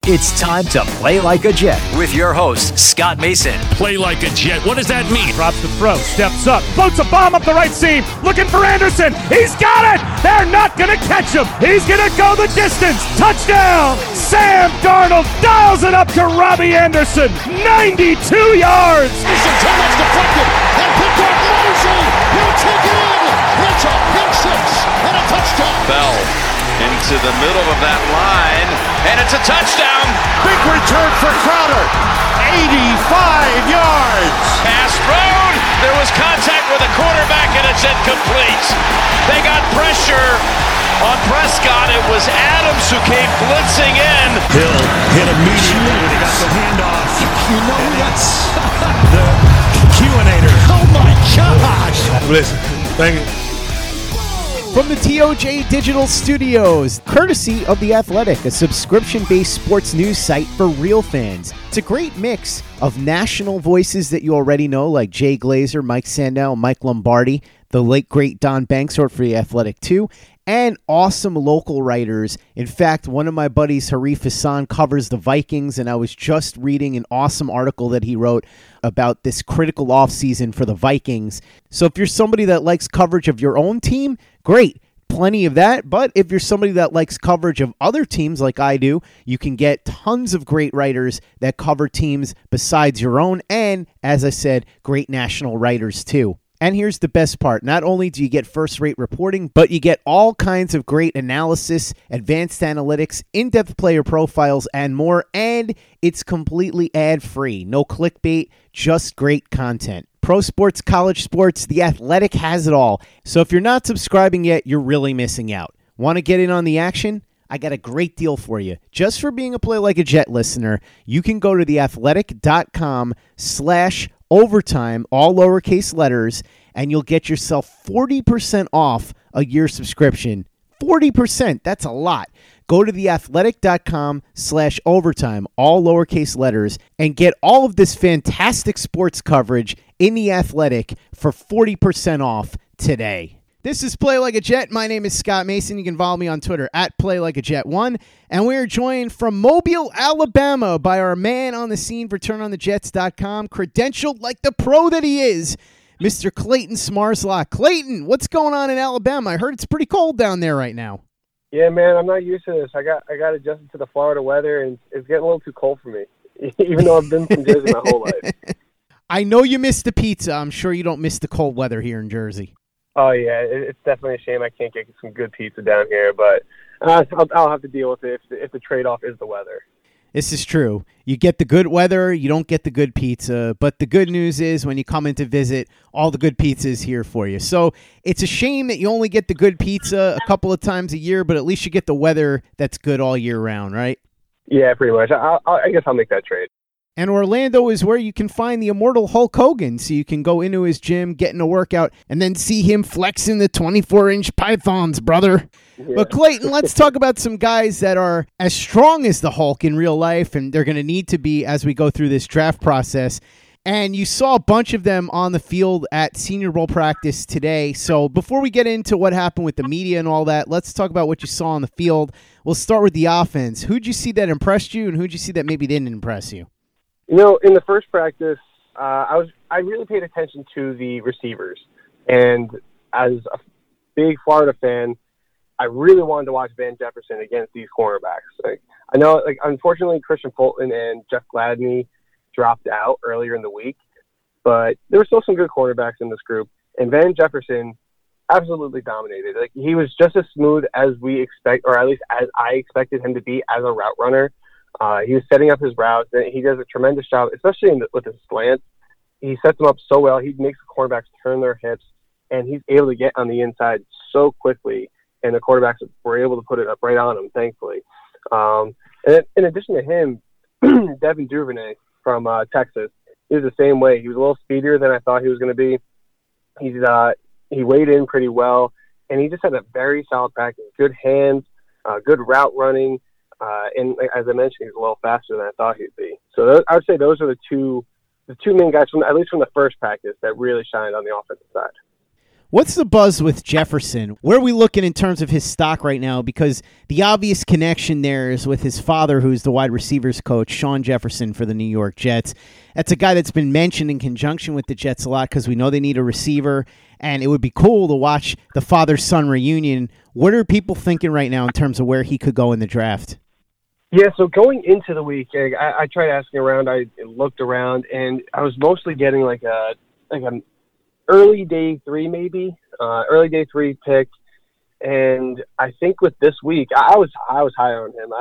It's time to play like a Jet with your host, Scott Mason. Play like a Jet. What does that mean? Drops the throw, steps up, floats a bomb up the right seam, looking for Anderson. He's got it! They're not going to catch him. He's going to go the distance. Touchdown! Sam Darnold dials it up to Robbie Anderson. 92 yards! Anderson, too much deflected, and picked off Mosley. He'll take it in. It's a pick six and a touchdown. Bell into the middle of that line, and it's a touchdown. Big return for Crowder. 85 yards. Pass thrown. There was contact with the quarterback, and it's incomplete. They got pressure on Prescott. It was Adams who came blitzing in. Hill hit immediately when he got the handoff. You know that's The Q-inator. oh my gosh. Listen, thank you. From the TOJ Digital Studios, courtesy of The Athletic, a subscription-based sports news site for real fans. It's a great mix of national voices that you already know, like Jay Glazer, Mike Sandel, Mike Lombardi, the late, great Don Banks, wrote for The Athletic too, and awesome local writers. In fact, one of my buddies, Harif Hassan, covers the Vikings, and I was just reading an awesome article that he wrote about this critical offseason for the Vikings. So if you're somebody that likes coverage of your own team, great. Plenty of that. But if you're somebody that likes coverage of other teams like I do, you can get tons of great writers that cover teams besides your own. And as I said, great national writers too. And here's the best part. Not only do you get first-rate reporting, but you get all kinds of great analysis, advanced analytics, in-depth player profiles, and more. And it's completely ad-free. No clickbait, just great content. Pro sports, college sports, The Athletic has it all. So if you're not subscribing yet, you're really missing out. Want to get in on the action? I got a great deal for you. Just for being a Play Like a Jet listener, you can go to theathletic.com/overtime, all lowercase letters, and you'll get yourself 40% off a year subscription. 40%, that's a lot. Go to theathletic.com/overtime, all lowercase letters, and get all of this fantastic sports coverage in The Athletic for 40% off today. This is Play Like a Jet. My name is Scott Mason. You can follow me on Twitter at PlayLikeAJet1. And we are joined from Mobile, Alabama by our man on the scene for TurnOnTheJets.com, credentialed like the pro that he is, Mr. Clayton Smarslock. Clayton, what's going on in Alabama? I heard it's pretty cold down there right now. Yeah, man, I'm not used to this. I got adjusted to the Florida weather, and it's getting a little too cold for me, even though I've been from Jersey my whole life. I know you miss the pizza. I'm sure you don't miss the cold weather here in Jersey. Oh, yeah, it's definitely a shame I can't get some good pizza down here, but I'll have to deal with it if the trade-off is the weather. This is true. You get the good weather, you don't get the good pizza, but the good news is when you come in to visit, all the good pizza is here for you. So it's a shame that you only get the good pizza a couple of times a year, but at least you get the weather that's good all year round, right? Yeah, pretty much. I guess I'll make that trade. And Orlando is where you can find the immortal Hulk Hogan, so you can go into his gym, get in a workout, and then see him flexing the 24-inch pythons, brother. Yeah. But Clayton, let's talk about some guys that are as strong as the Hulk in real life, and they're going to need to be as we go through this draft process. And you saw a bunch of them on the field at Senior Bowl practice today. So before we get into what happened with the media and all that, let's talk about what you saw on the field. We'll start with the offense. Who'd you see that impressed you, and who'd you see that maybe didn't impress you? You know, in the first practice, I really paid attention to the receivers. And as a big Florida fan, I really wanted to watch Van Jefferson against these cornerbacks. I know, unfortunately, Christian Fulton and Jeff Gladney dropped out earlier in the week, but there were still some good cornerbacks in this group. And Van Jefferson absolutely dominated. He was just as smooth as we expect, or at least as I expected him to be as a route runner. He was setting up his routes. He does a tremendous job, especially with his slants. He sets them up so well. He makes the cornerbacks turn their hips, and he's able to get on the inside so quickly, and the quarterbacks were able to put it up right on him, thankfully. And then, in addition to him, Devin Duvernay from Texas, he was the same way. He was a little speedier than I thought he was going to be. He weighed in pretty well, and he just had a very solid practice. Good hands, good route running. And as I mentioned, he's a little faster than I thought he'd be. So I would say those are the two main guys, at least from the first practice, that really shined on the offensive side. What's the buzz with Jefferson? Where are we looking in terms of his stock right now? Because the obvious connection there is with his father, who's the wide receivers coach, Sean Jefferson for the New York Jets. That's a guy that's been mentioned in conjunction with the Jets a lot because we know they need a receiver, and it would be cool to watch the father-son reunion. What are people thinking right now in terms of where he could go in the draft? Yeah, so going into the week, I tried asking around. I looked around, and I was mostly getting like an early day 3 maybe, early day 3 pick. And I think with this week, I was high on him.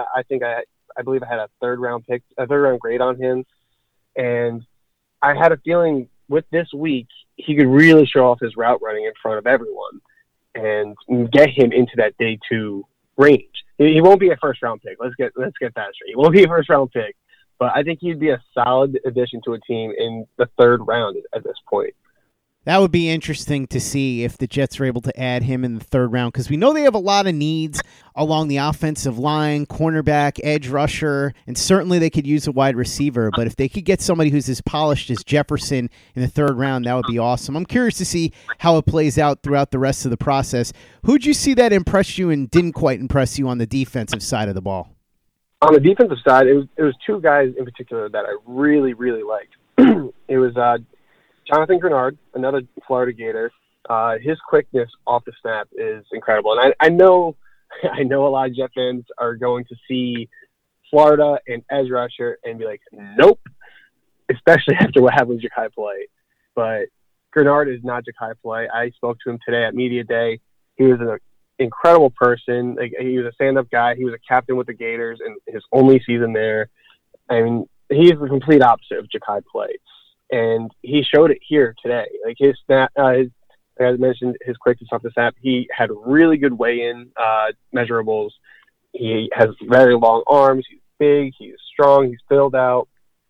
I believe I had a third round grade on him. And I had a feeling with this week, he could really show off his route running in front of everyone and get him into that day 2 range. He won't be a first round pick. Let's get that straight. He won't be a first round pick, but I think he'd be a solid addition to a team in the 3rd round at this point. That would be interesting to see if the Jets are able to add him in the 3rd round, because we know they have a lot of needs along the offensive line, cornerback, edge rusher, and certainly they could use a wide receiver. But if they could get somebody who's as polished as Jefferson in the 3rd round, that would be awesome. I'm curious to see how it plays out throughout the rest of the process. Who'd you see that impressed you and didn't quite impress you on the defensive side of the ball? On the defensive side, it was 2 guys in particular that I really, really liked. It was Jonathan Grenard, another Florida Gator. His quickness off the snap is incredible. And I know a lot of Jet fans are going to see Florida and edge rusher and be like, nope, especially after what happened with Ja'Kai Play. But Grenard is not Ja'Kai Play. I spoke to him today at Media Day. He was an incredible person. Like, he was a stand-up guy. He was a captain with the Gators in his only season there. I mean, he is the complete opposite of Ja'Kai Play. And he showed it here today. Like his snap, like I mentioned, his quickness off the snap. He had really good weigh-in measurables. He has very long arms. He's big. He's strong. He's filled out.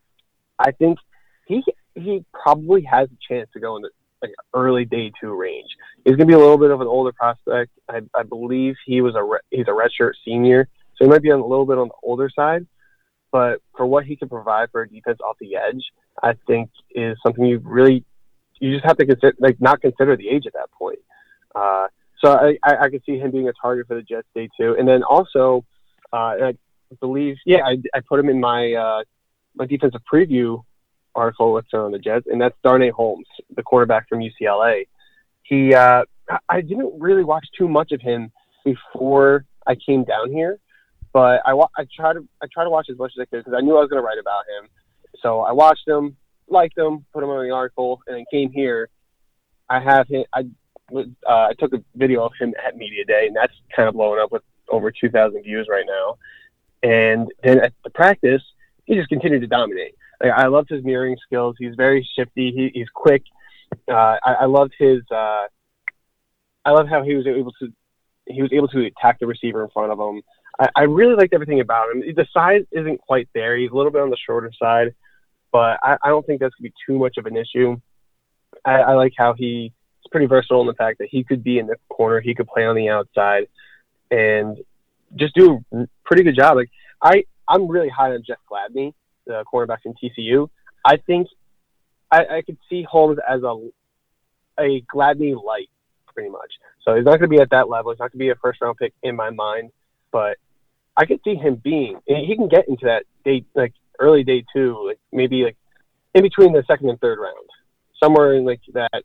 I think he probably has a chance to go in the early day 2 range. He's going to be a little bit of an older prospect. I believe he's a redshirt senior, so he might be a little bit on the older side. But for what he can provide for a defense off the edge, I think is something you just have to consider, not consider the age at that point. So I could see him being a target for the Jets day 2. And then also, I believe, I put him in my defensive preview article on the Jets, and that's Darnay Holmes, the cornerback from UCLA. I didn't really watch too much of him before I came down here, but I try to watch as much as I could because I knew I was going to write about him. So I watched him, liked him, put him on the article, and then came here. I have him. I took a video of him at Media Day, and that's kind of blowing up with over 2,000 views right now. And then at the practice, he just continued to dominate. I loved his mirroring skills. He's very shifty. He's quick. I loved his. I love how he was able to attack the receiver in front of him. I really liked everything about him. The size isn't quite there. He's a little bit on the shorter side, but I don't think that's going to be too much of an issue. I like how he's pretty versatile in the fact that he could be in the corner, he could play on the outside, and just do a pretty good job. I'm really high on Jeff Gladney, the cornerback from TCU. I think I could see Holmes as a Gladney light, pretty much. So he's not going to be at that level. He's not going to be a first-round pick in my mind, but I could see him being. He can get into that day, early day 2, maybe in between the 2nd and 3rd round, somewhere in that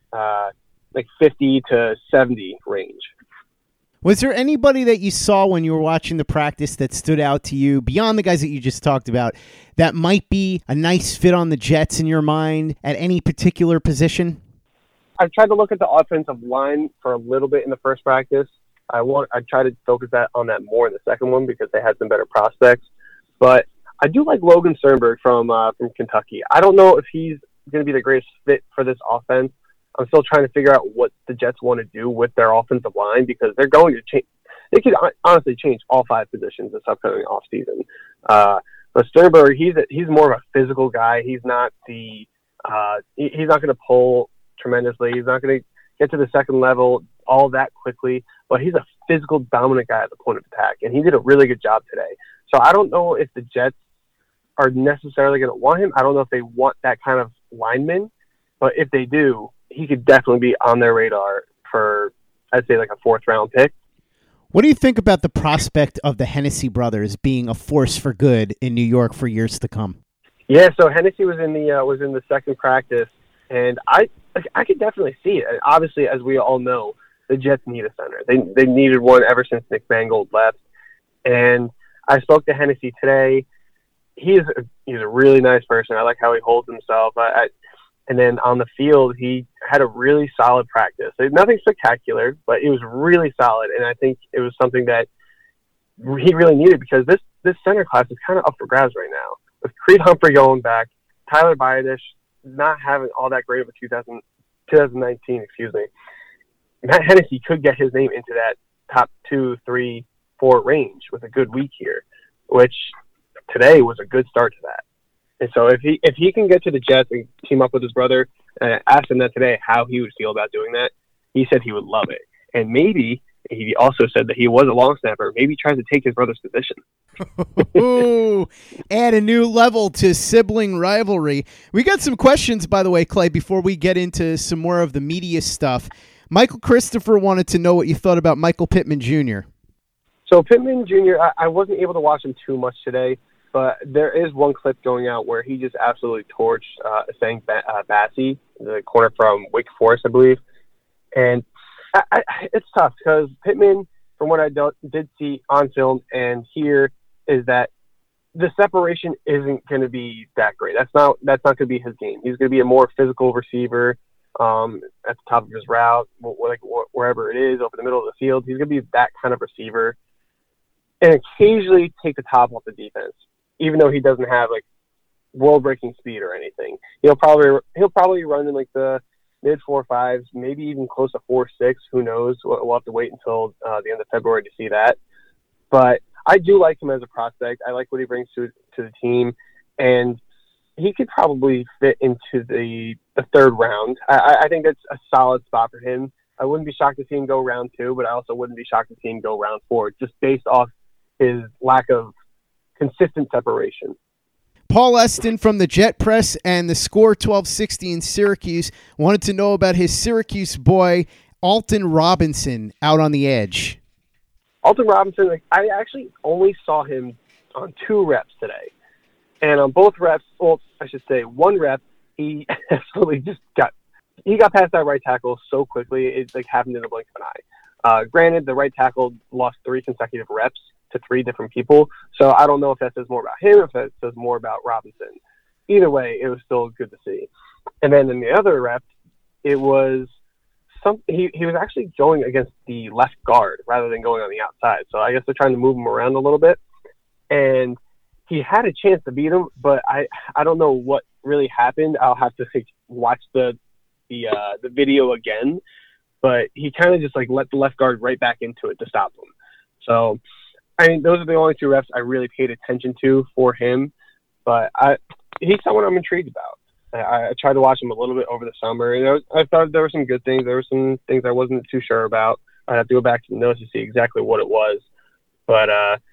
50 to 70 range. Was there anybody that you saw when you were watching the practice that stood out to you, beyond the guys that you just talked about, that might be a nice fit on the Jets in your mind at any particular position? I tried to look at the offensive line for a little bit in the first practice. I tried to focus on that more in the second one because they had some better prospects. But I do like Logan Sternberg from Kentucky. I don't know if he's going to be the greatest fit for this offense. I'm still trying to figure out what the Jets want to do with their offensive line because they're going to change. They could honestly change all 5 positions this upcoming offseason. But Sternberg, he's more of a physical guy. He's not he's not going to pull tremendously. He's not going to get to the second level all that quickly, but he's a physical, dominant guy at the point of attack, and he did a really good job today. So I don't know if the Jets are necessarily going to want him. I don't know if they want that kind of lineman, but if they do, he could definitely be on their radar for, I'd say, like a 4th-round pick. What do you think about the prospect of the Hennessy brothers being a force for good in New York for years to come? Yeah, so Hennessy was in the second practice, and I could definitely see it. And obviously, as we all know, the Jets need a center. They needed one ever since Nick Mangold left. And I spoke to Hennessy today. He's a really nice person. I like how he holds himself. And then on the field, he had a really solid practice. Nothing spectacular, but it was really solid. And I think it was something that he really needed, because this center class is kind of up for grabs right now. With Creed Humphrey going back, Tyler Biadasz not having all that great of a 2019, Matt Hennessy could get his name into that top 2, 3, 4 range with a good week here, which today was a good start to that. And so if he can get to the Jets and team up with his brother, and I asked him that today how he would feel about doing that, he said he would love it. And maybe he also said that he was a long snapper. Maybe he tries to take his brother's position. Add a new level to sibling rivalry. We got some questions, by the way, Clay, before we get into some more of the media stuff. Michael Christopher wanted to know what you thought about Michael Pittman Jr. So Pittman Jr., I wasn't able to watch him too much today, but there is one clip going out where he just absolutely torched Essang Bassey, the corner from Wake Forest, I believe. And it's tough because Pittman, from what I did see on film and here, is that the separation isn't going to be that great. That's not going to be his game. He's going to be a more physical receiver at the top of his route, like wherever it is, over the middle of the field. He's going to be that kind of receiver, and occasionally take the top off the defense, even though he doesn't have like world-breaking speed or anything. He'll probably run in like the mid 4.5s, maybe even close to 4.6. Who knows? We'll have to wait until the end of February to see that. But I do like him as a prospect. I like what he brings to the team, and he could probably fit into the 3rd round. I think that's a solid spot for him. I wouldn't be shocked to see him go round 2, but I also wouldn't be shocked to see him go round 4, just based off his lack of consistent separation. Paul Eston from the Jet Press and the Score 1260 in Syracuse wanted to know about his Syracuse boy, Alton Robinson, out on the edge. Alton Robinson, I actually only saw him on 2 reps today. And on both reps, well, I should say 1 rep, he absolutely just got past that right tackle so quickly, it like happened in a blink of an eye. Granted, the right tackle lost 3 consecutive reps to 3 different people, so I don't know if that says more about him or if that says more about Robinson. Either way, it was still good to see. And then in the other rep, it was he was actually going against the left guard rather than going on the outside. So I guess they're trying to move him around a little bit. And he had a chance to beat him, but I don't know what really happened. I'll have to watch the video again. But he kind of just like let the left guard right back into it to stop him. So, I mean, those are the only 2 reps I really paid attention to for him. But he's someone I'm intrigued about. I tried to watch him a little bit over the summer, and I thought there were some good things. There were some things I wasn't too sure about. I'd have to go back to the notes to see exactly what it was. But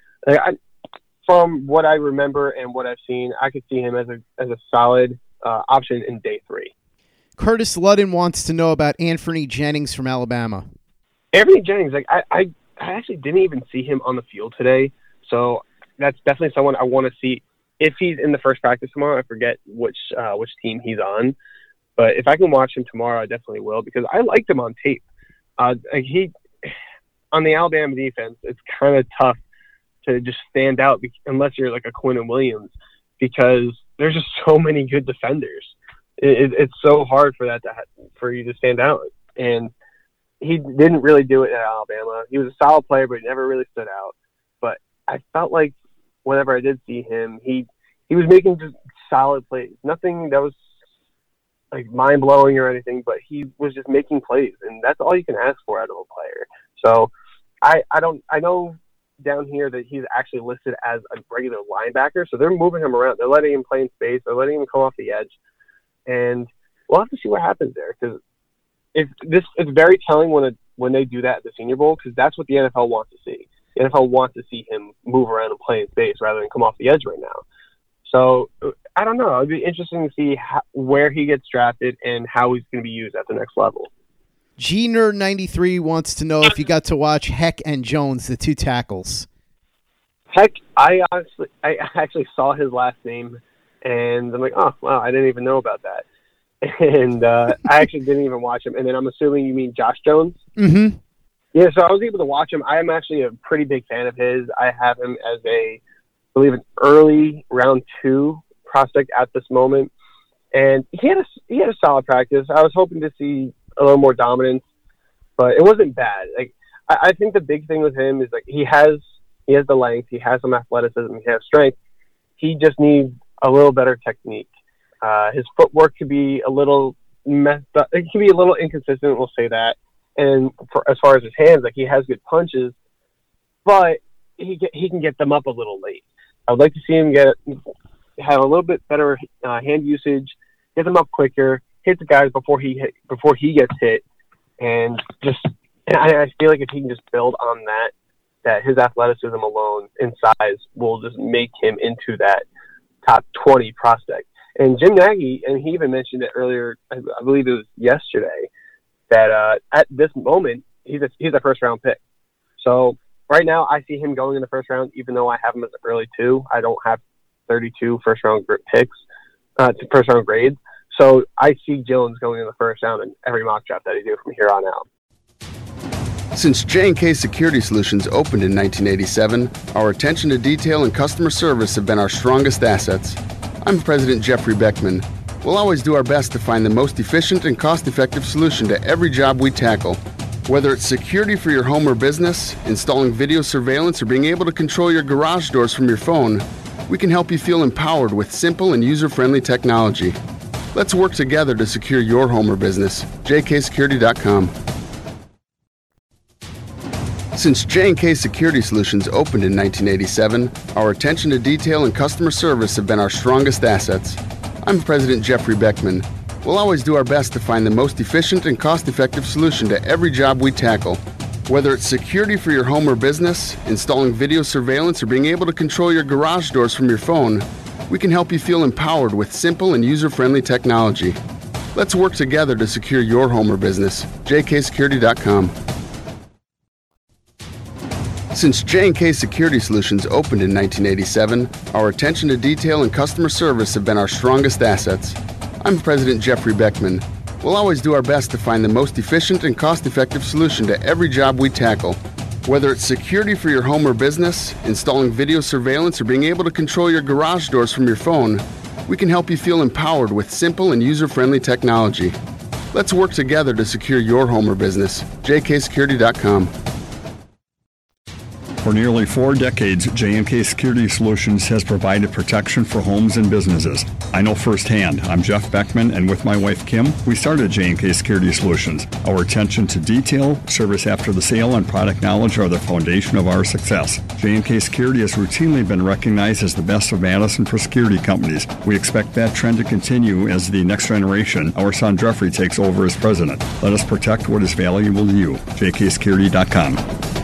from what I remember and what I've seen, I could see him as a solid option in day 3. Curtis Ludden wants to know about Anfernee Jennings from Alabama. Anfernee Jennings, like I actually didn't even see him on the field today, so that's definitely someone I want to see. If he's in the first practice tomorrow, I forget which team he's on, but if I can watch him tomorrow, I definitely will, because I liked him on tape. He on the Alabama defense, it's kind of tough to just stand out unless you're like a Quinnen Williams, because there's just so many good defenders. It's so hard for you to stand out, and he didn't really do it at Alabama. He was a solid player, but he never really stood out. But I felt like whenever I did see him, he was making just solid plays. Nothing that was like mind blowing or anything, but he was just making plays, and that's all you can ask for out of a player. So I know down here that he's actually listed as a regular linebacker, so they're moving him around. They're letting him play in space. They're letting him come off the edge, and we'll have to see what happens there, because it's very telling when they do that at the Senior Bowl, because that's what the NFL wants to see. The NFL wants to see him move around and play in space rather than come off the edge right now. So I don't know. It'd be interesting to see where he gets drafted and how he's going to be used at the next level. GNerd93 wants to know if you got to watch Heck and Jones, the two tackles. Heck, I actually saw his last name, and I'm like, oh, wow, I didn't even know about that. And I actually didn't even watch him. And then I'm assuming you mean Josh Jones? Mm-hmm. Yeah, so I was able to watch him. I am actually a pretty big fan of his. I have him as I believe an early round 2 prospect at this moment. And he had a solid practice. I was hoping to see a little more dominance, but it wasn't bad. Like I think the big thing with him is like he has the length, he has some athleticism, he has strength. He just needs a little better technique. His footwork could be a little messed up. It can be a little inconsistent, we'll say that. And as far as his hands, like he has good punches, but he can get them up a little late. I would like to see him have a little bit better hand usage, get them up quicker, hit the guys before he gets hit, and I feel like if he can just build on that his athleticism alone and size will just make him into that top 20 prospect. And Jim Nagy, and he even mentioned it earlier, I believe it was yesterday, that at this moment he's a first round pick. So right now I see him going in the first round, even though I have him as an early 2. I don't have 32 first round picks, first round grades. So I see Jones going in the first round in every mock draft that I do from here on out. Since J&K Security Solutions opened in 1987, our attention to detail and customer service have been our strongest assets. I'm President Jeffrey Beckman. We'll always do our best to find the most efficient and cost-effective solution to every job we tackle. Whether it's security for your home or business, installing video surveillance, or being able to control your garage doors from your phone, we can help you feel empowered with simple and user-friendly technology. Let's work together to secure your home or business. jksecurity.com. Since J&K Security Solutions opened in 1987, our attention to detail and customer service have been our strongest assets. I'm President Jeffrey Beckman. We'll always do our best to find the most efficient and cost-effective solution to every job we tackle. Whether it's security for your home or business, installing video surveillance, or being able to control your garage doors from your phone, we can help you feel empowered with simple and user-friendly technology. Let's work together to secure your home or business. jksecurity.com. Since J&K Security Solutions opened in 1987, our attention to detail and customer service have been our strongest assets. I'm President Jeffrey Beckman. We'll always do our best to find the most efficient and cost-effective solution to every job we tackle. Whether it's security for your home or business, installing video surveillance, or being able to control your garage doors from your phone, we can help you feel empowered with simple and user-friendly technology. Let's work together to secure your home or business. jksecurity.com. For nearly 4 decades, J&K Security Solutions has provided protection for homes and businesses. I know firsthand. I'm Jeff Beckman, and with my wife Kim, we started J&K Security Solutions. Our attention to detail, service after the sale, and product knowledge are the foundation of our success. J&K Security has routinely been recognized as the best of Madison for security companies. We expect that trend to continue as the next generation, our son Jeffrey, takes over as president. Let us protect what is valuable to you. jksecurity.com.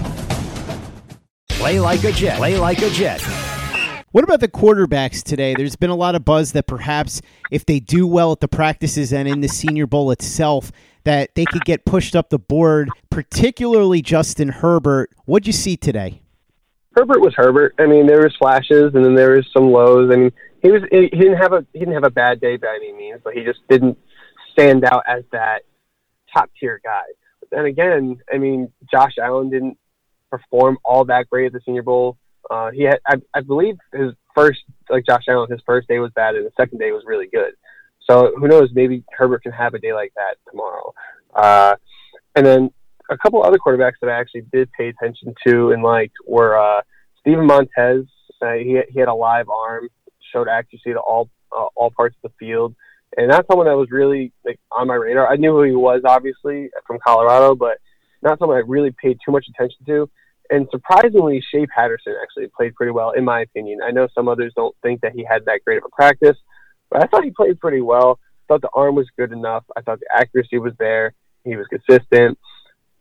Play like a Jet. Play like a Jet. What about the quarterbacks today? There's been a lot of buzz that perhaps if they do well at the practices and in the Senior Bowl itself, that they could get pushed up the board, particularly Justin Herbert. What'd you see today? Herbert was Herbert. I mean, there was flashes and then there was some lows. I mean, he didn't have a bad day by any means, but he just didn't stand out as that top tier guy. But then again, I mean, Josh Allen didn't perform all that great at the Senior Bowl. He had, I believe, his first, like Josh Allen, his first day was bad, and the second day was really good. So who knows? Maybe Herbert can have a day like that tomorrow. And then a couple other quarterbacks that I actually did pay attention to and liked were Steven Montez. He had a live arm, showed accuracy to all parts of the field, and that's someone that was really like on my radar. I knew who he was, obviously, from Colorado, but not someone I really paid too much attention to. And surprisingly, Shea Patterson actually played pretty well, in my opinion. I know some others don't think that he had that great of a practice, but I thought he played pretty well. I thought the arm was good enough. I thought the accuracy was there. He was consistent.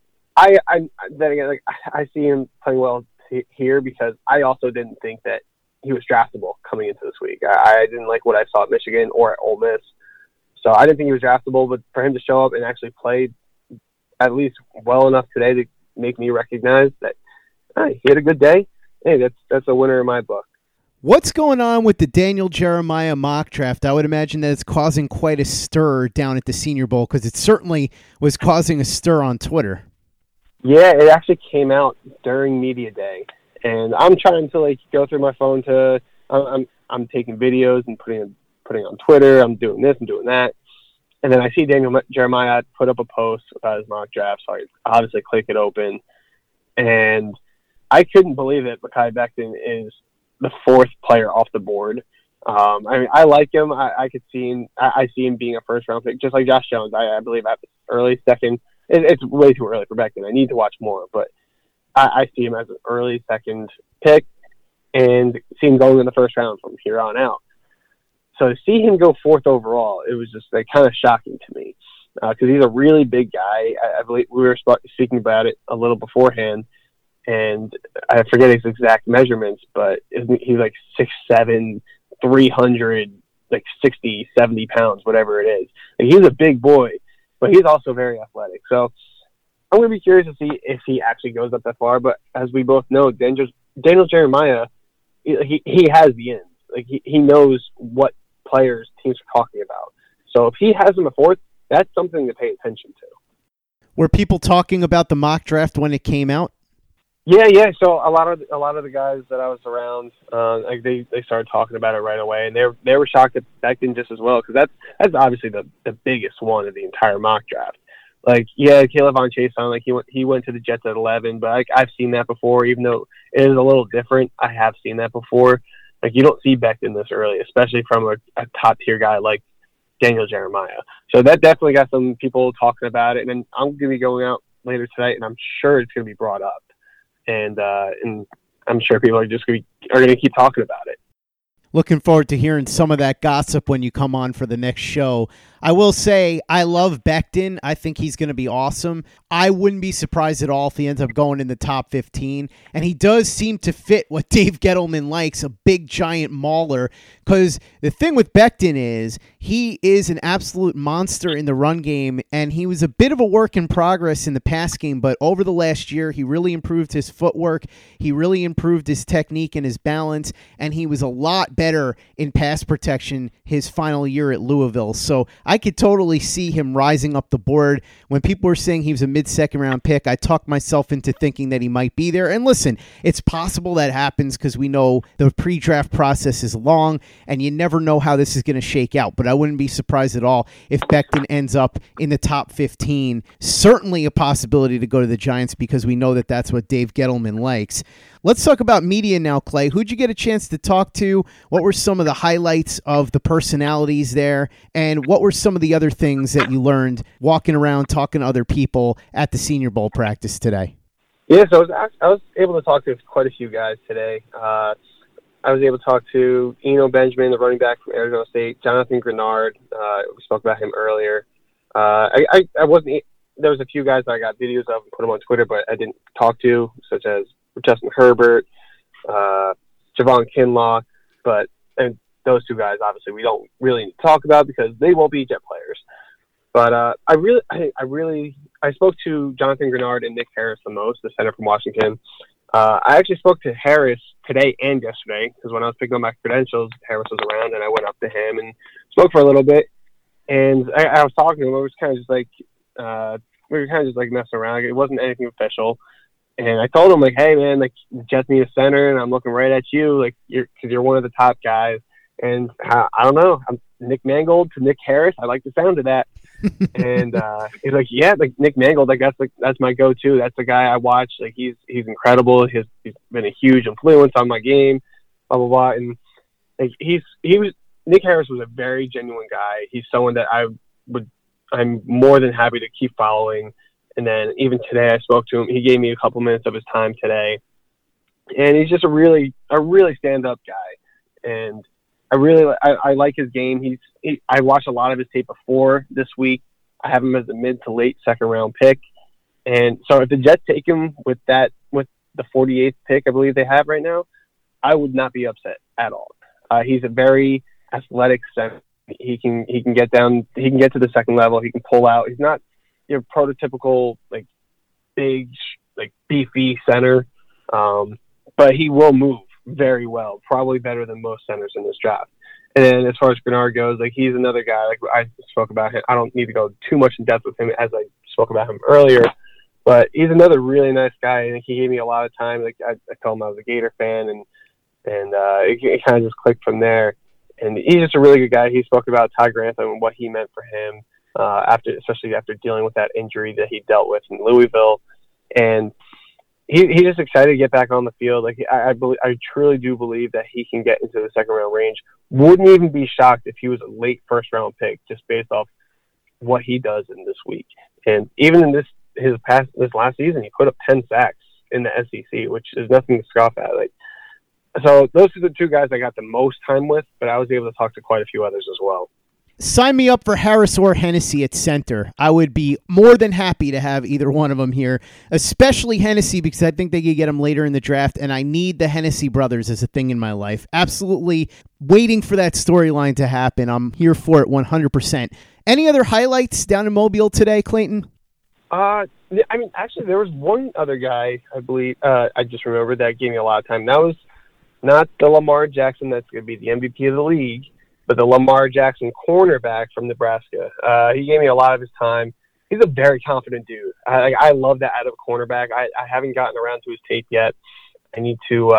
Then again, like, I see him playing well here because I also didn't think that he was draftable coming into this week. I didn't like what I saw at Michigan or at Ole Miss. So I didn't think he was draftable, but for him to show up and actually play at least well enough today to make me recognize that he had a good day, hey, that's a winner in my book. What's going on with the Daniel Jeremiah mock draft? I would imagine that it's causing quite a stir down at the Senior Bowl, because it certainly was causing a stir on Twitter. Yeah, it actually came out during media day, and I'm trying to go through my phone to I'm taking videos and putting on Twitter. I'm doing this and doing that, and then I see Daniel Jeremiah put up a post about his mock draft, so I obviously click it open, and I couldn't believe it. Mekhi Becton is the fourth player off the board. I mean, I like him. I could see him. I see him being a first-round pick, just like Josh Jones. I believe at early second. It's way too early for Becton. I need to watch more, but I see him as an early second pick and see him going in the first round from here on out. So to see him go fourth overall, it was just kind of shocking to me, because he's a really big guy. I believe we were speaking about it a little beforehand, and I forget his exact measurements, but he's like 6'7", 300, 60, 70 pounds, whatever it is. He's a big boy, but he's also very athletic. So I'm going to be curious to see if he actually goes up that far. But as we both know, Daniel Jeremiah, he has the ends. He knows what players teams are talking about. So if he has him a fourth, that's something to pay attention to. Were people talking about the mock draft when it came out? Yeah. So a lot of the guys that I was around, they started talking about it right away, and they were shocked at Becton just as well, because that's obviously the biggest one of the entire mock draft. Caleb Von Chason, he went to the Jets at 11, but I've seen that before, even though it is a little different. I have seen that before. You don't see Becton this early, especially from a top tier guy like Daniel Jeremiah. So that definitely got some people talking about it, and then I'm going to be going out later tonight, and I'm sure it's going to be brought up. And I'm sure people are going to keep talking about it. Looking forward to hearing some of that gossip when you come on for the next show. I will say I love Becton. I think he's going to be awesome. I wouldn't be surprised at all if he ends up going in the top 15. And he does seem to fit what Dave Gettleman likes, a big, giant mauler. Because the thing with Becton is he is an absolute monster in the run game, and he was a bit of a work in progress in the pass game. But over the last year, he really improved his footwork. He really improved his technique and his balance, and he was a lot better in pass protection his final year at Louisville. So I could totally see him rising up the board. When people were saying he was a mid-second round pick, I talked myself into thinking that he might be there. And listen, it's possible that happens, because we know the pre-draft process is long and you never know how this is going to shake out. But I wouldn't be surprised at all if Becton ends up in the top 15. Certainly a possibility to go to the Giants, because we know that that's what Dave Gettleman likes. Let's talk about media now, Clay. Who'd you get a chance to talk to? What were some of the highlights of the personalities there? And what were some of the other things that you learned walking around talking to other people at the Senior Bowl practice today? Yeah, so I was able to talk to quite a few guys today. I was able to talk to Eno Benjamin, the running back from Arizona State, Jonathan Grenard. We spoke about him earlier. I wasn't. There was a few guys that I got videos of and put them on Twitter, but I didn't talk to, such as Justin Herbert, Javon Kinlaw, and those two guys, obviously, we don't really need to talk about because they won't be Jet players. But I spoke to Jonathan Grenard and Nick Harris the most, the center from Washington. I actually spoke to Harris today and yesterday, because when I was picking up my credentials, Harris was around, and I went up to him and spoke for a little bit. And I was talking to him. It was kind of just we were kind of just messing around. It wasn't anything official. And I told him, hey, man, the Jets need a center, and I'm looking right at you, because you're one of the top guys. And I don't know, I'm Nick Mangold to Nick Harris. I like the sound of that. And he's like, yeah, Nick Mangold, that's my go-to. That's the guy I watch. He's incredible. He's been a huge influence on my game, blah, blah, blah. And Nick Harris was a very genuine guy. He's someone that I'm more than happy to keep following. And then even today I spoke to him. He gave me a couple minutes of his time today. And he's just a really stand-up guy. And I like his game. I watched a lot of his tape before this week. I have him as a mid to late second-round pick. And so if the Jets take him with the 48th pick, I believe they have right now, I would not be upset at all. He's a very athletic center. He can get down. He can get to the second level. He can pull out. He's not your prototypical like big like beefy center, but he will move very well. Probably better than most centers in this draft. And then as far as Granato goes, like he's another guy. Like I spoke about him. I don't need to go too much in depth with him as I spoke about him earlier. But he's another really nice guy. I think he gave me a lot of time. Like I told him I was a Gator fan, and it kind of just clicked from there. And he's just a really good guy. He spoke about Ty Grantham and what he meant for him especially after dealing with that injury that he dealt with in Louisville. And he's just excited to get back on the field. Like I truly do believe that he can get into the second round range. Wouldn't even be shocked if he was a late first round pick just based off what he does in this week. And even in this last season, he put up 10 sacks in the SEC, which is nothing to scoff at. Like, so those are the two guys I got the most time with, but I was able to talk to quite a few others as well. Sign me up for Harris or Hennessy at center. I would be more than happy to have either one of them here, especially Hennessy, because I think they could get him later in the draft, and I need the Hennessy brothers as a thing in my life. Absolutely waiting for that storyline to happen. I'm here for it 100%. Any other highlights down in Mobile today, Clayton? I mean, actually, there was one other guy, I believe, I just remembered that gave me a lot of time. That was not the Lamar Jackson that's going to be the MVP of the league, but the Lamar Jackson cornerback from Nebraska. He gave me a lot of his time. He's a very confident dude. I love that out of a cornerback. I haven't gotten around to his tape yet. I need to.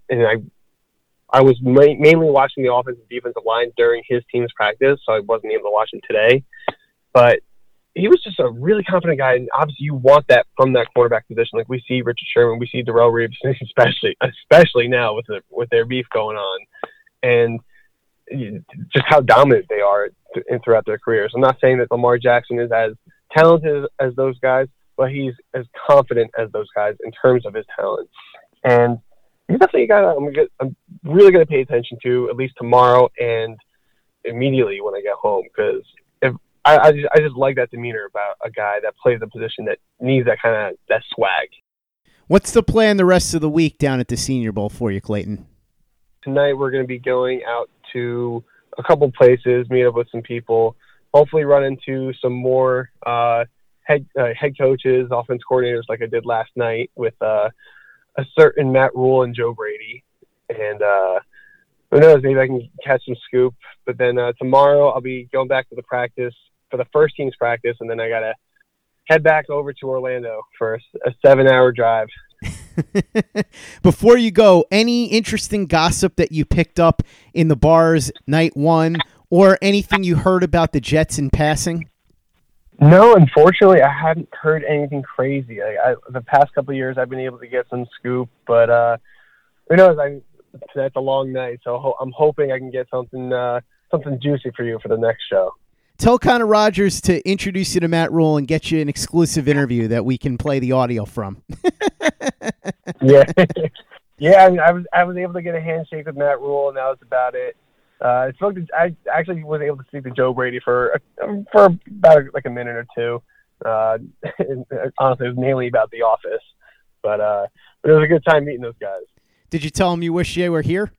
I was mainly watching the offensive defensive line during his team's practice, so I wasn't able to watch him today. But he was just a really confident guy, and obviously you want that from that cornerback position. Like we see Richard Sherman, we see Darrelle Reeves, especially now with their beef going on, and just how dominant they are throughout their careers. I'm not saying that Lamar Jackson is as talented as those guys, but he's as confident as those guys in terms of his talent. And he's definitely a guy that I'm really going to pay attention to, at least tomorrow and immediately when I get home, because I just like that demeanor about a guy that plays a position that needs that swag. What's the plan the rest of the week down at the Senior Bowl for you, Clayton? Tonight we're going to be going out to a couple places, meet up with some people, hopefully run into some more head coaches, offense coordinators like I did last night with a certain Matt Rule and Joe Brady. And who knows, maybe I can catch some scoop. But then tomorrow I'll be going back to the practice for the first team's practice, and then I got to head back over to Orlando for a 7-hour drive. Before you go, any interesting gossip that you picked up in the bars night one, or anything you heard about the Jets in passing? No, unfortunately, I hadn't heard anything crazy. The past couple of years, I've been able to get some scoop, but who knows? That's a long night, so I'm hoping I can get something juicy for you for the next show. Tell Connor Rogers to introduce you to Matt Rule and get you an exclusive interview that we can play the audio from. Yeah. I mean, I was able to get a handshake with Matt Rule, and that was about it. I actually was able to speak to Joe Brady for about like a minute or two. Honestly, it was mainly about The Office, but it was a good time meeting those guys. Did you tell him you wish they were here?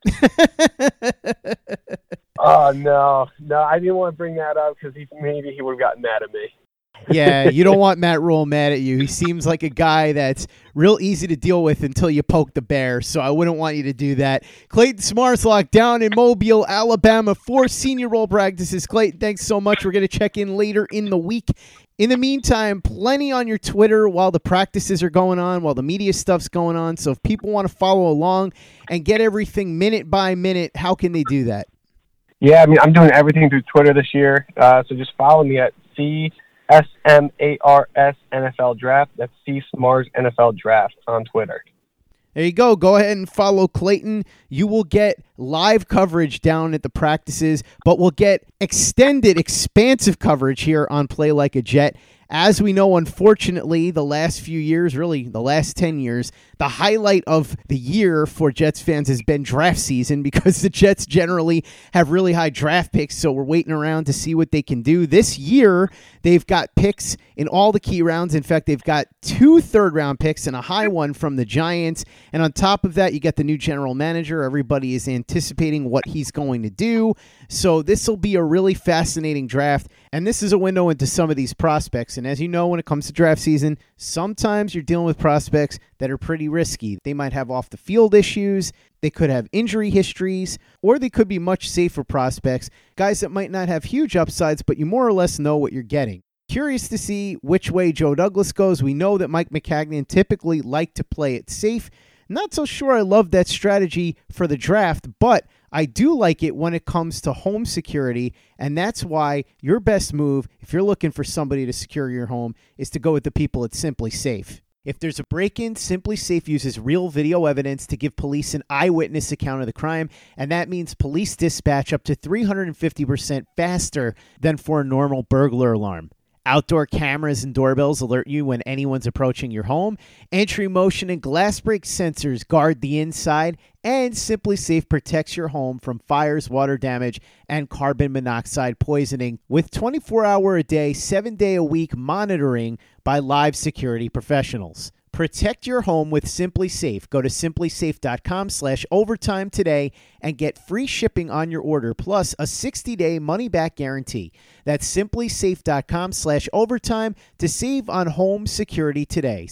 Oh, no, I didn't want to bring that up because maybe he would have gotten mad at me. Yeah, you don't want Matt Rule mad at you. He seems like a guy that's real easy to deal with until you poke the bear, so I wouldn't want you to do that. Clayton Smarslock down in Mobile, Alabama for Senior Bowl practices. Clayton, thanks so much. We're going to check in later in the week. In the meantime, plenty on your Twitter while the practices are going on, while the media stuff's going on. So if people want to follow along and get everything minute by minute, how can they do that? Yeah, I mean, I'm doing everything through Twitter this year. So just follow me at CSMARS NFL Draft. That's CSMARS NFL Draft on Twitter. There you go. Go ahead and follow Clayton. You will get live coverage down at the practices, but we'll get extended, expansive coverage here on Play Like a Jet. As we know, unfortunately, the last few years, really the last 10 years, the highlight of the year for Jets fans has been draft season because the Jets generally have really high draft picks, so we're waiting around to see what they can do. This year, they've got picks in all the key rounds. In fact, they've got 2 third-round picks and a high one from the Giants. And on top of that, you get the new general manager. Everybody is anticipating what he's going to do. So this will be a really fascinating draft. And this is a window into some of these prospects. And as you know, when it comes to draft season, sometimes you're dealing with prospects that are pretty risky. They might have off-the-field issues, they could have injury histories, or they could be much safer prospects, guys that might not have huge upsides, but you more or less know what you're getting. Curious to see which way Joe Douglas goes. We know that Mike Maccagnan typically liked to play it safe. Not so sure I love that strategy for the draft, but I do like it when it comes to home security, and that's why your best move, if you're looking for somebody to secure your home, is to go with the people at Simply Safe. If there's a break-in, Simply Safe uses real video evidence to give police an eyewitness account of the crime, and that means police dispatch up to 350% faster than for a normal burglar alarm. Outdoor cameras and doorbells alert you when anyone's approaching your home. Entry motion and glass break sensors guard the inside. And Simply Safe protects your home from fires, water damage, and carbon monoxide poisoning with 24-hour-a-day, 7-day-a-week monitoring by live security professionals. Protect your home with Simply Safe. Go to simplysafe.com/overtime today and get free shipping on your order plus a 60-day money-back guarantee. That's simplysafe.com/overtime to save on home security today.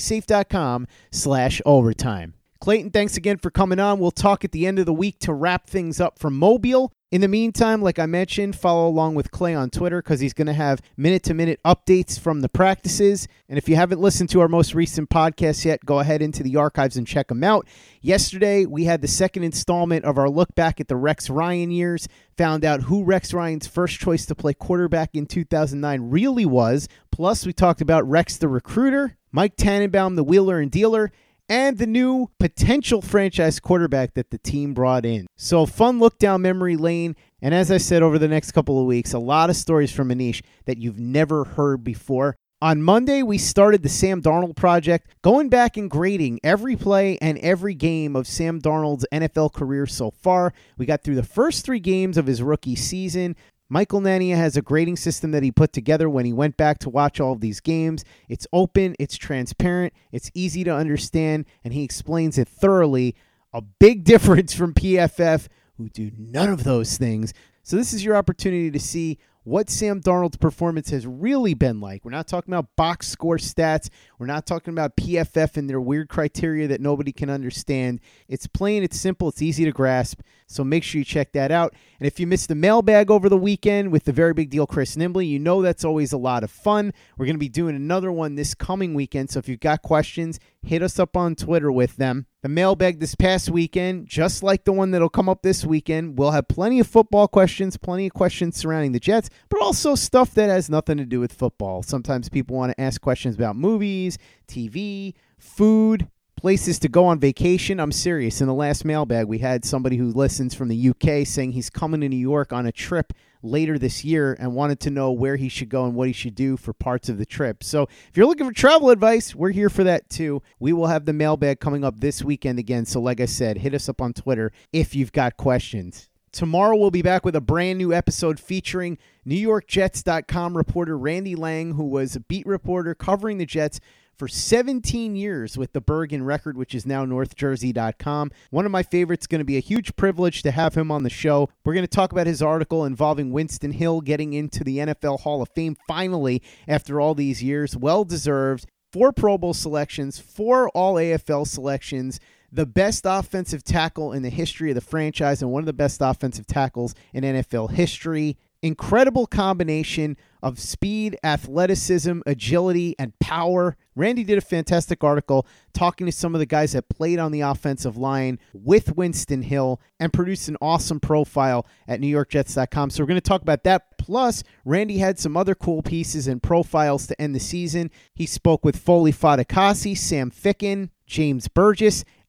simplysafe.com/overtime. Clayton, thanks again for coming on. We'll talk at the end of the week to wrap things up from Mobile. In the meantime, like I mentioned, follow along with Clay on Twitter because he's going to have minute-to-minute updates from the practices. And if you haven't listened to our most recent podcast yet, go ahead into the archives and check them out. Yesterday, we had the second installment of our look back at the Rex Ryan years, found out who Rex Ryan's first choice to play quarterback in 2009 really was. Plus, we talked about Rex the recruiter, Mike Tannenbaum the wheeler and dealer, and the new potential franchise quarterback that the team brought in. So fun look down memory lane. And as I said, over the next couple of weeks, a lot of stories from Manish that you've never heard before. On Monday, we started the Sam Darnold project, going back and grading every play and every game of Sam Darnold's NFL career so far. We got through the first 3 games of his rookie season. Michael Nania has a grading system that he put together when he went back to watch all of these games. It's open, it's transparent, it's easy to understand, and he explains it thoroughly. A big difference from PFF, who do none of those things. So this is your opportunity to see what Sam Darnold's performance has really been like. We're not talking about box score stats. We're not talking about PFF and their weird criteria that nobody can understand. It's plain, it's simple, it's easy to grasp. So make sure you check that out. And if you missed the mailbag over the weekend with the Very Big Deal Chris Nimbley, you know that's always a lot of fun. We're going to be doing another one this coming weekend. So if you've got questions, hit us up on Twitter with them. The mailbag this past weekend, just like the one that'll come up this weekend, we'll have plenty of football questions, plenty of questions surrounding the Jets, but also stuff that has nothing to do with football. Sometimes people want to ask questions about movies, TV, food, places to go on vacation. I'm serious. In the last mailbag, we had somebody who listens from the UK saying he's coming to New York on a trip later this year and wanted to know where he should go and what he should do for parts of the trip. So if you're looking for travel advice, we're here for that too. We will have the mailbag coming up this weekend again. So like I said, hit us up on Twitter if you've got questions. Tomorrow we'll be back with a brand new episode featuring NewYorkJets.com reporter Randy Lang, who was a beat reporter covering the Jets for 17 years with the Bergen Record, which is now NorthJersey.com. One of my favorites. Going to be a huge privilege to have him on the show. We're going to talk about his article involving Winston Hill getting into the NFL Hall of Fame finally after all these years. Well-deserved. 4 Pro Bowl selections, 4 All-AFL selections, the best offensive tackle in the history of the franchise and one of the best offensive tackles in NFL history. Incredible combination of speed, athleticism, agility, and power. Randy did a fantastic article talking to some of the guys that played on the offensive line with Winston Hill and produced an awesome profile at NewYorkJets.com. So we're going to talk about that. Plus, Randy had some other cool pieces and profiles to end the season. He spoke with Foley Fatukasi, Sam Ficken, James Burgess,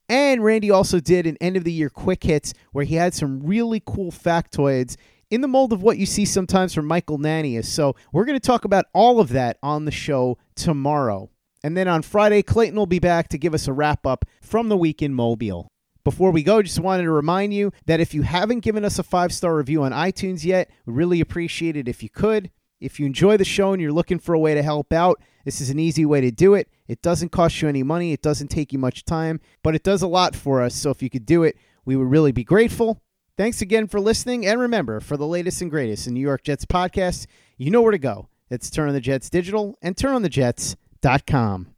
And Randy also did an end-of-the-year quick hits where he had some really cool factoids in the mold of what you see sometimes from Michael Nanius. So we're going to talk about all of that on the show tomorrow. And then on Friday, Clayton will be back to give us a wrap-up from the week in Mobile. Before we go, just wanted to remind you that if you haven't given us a 5-star review on iTunes yet, we'd really appreciate it if you could. If you enjoy the show and you're looking for a way to help out, this is an easy way to do it. It doesn't cost you any money. It doesn't take you much time, but it does a lot for us. So if you could do it, we would really be grateful. Thanks again for listening. And remember, for the latest and greatest in New York Jets podcasts, you know where to go. It's Turn on the Jets Digital and turnonthejets.com.